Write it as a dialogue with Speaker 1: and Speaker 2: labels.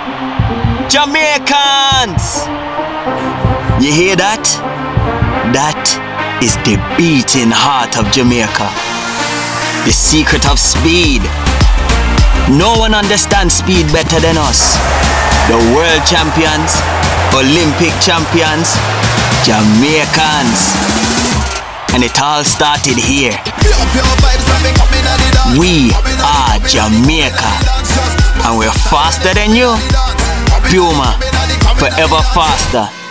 Speaker 1: Jamaicans! You hear that? That is the beating heart of Jamaica. The secret of speed. No one understands speed better than us. The world champions, Olympic champions, Jamaicans. And it all started here. We are Jamaica. And we're faster than you. Puma, forever faster.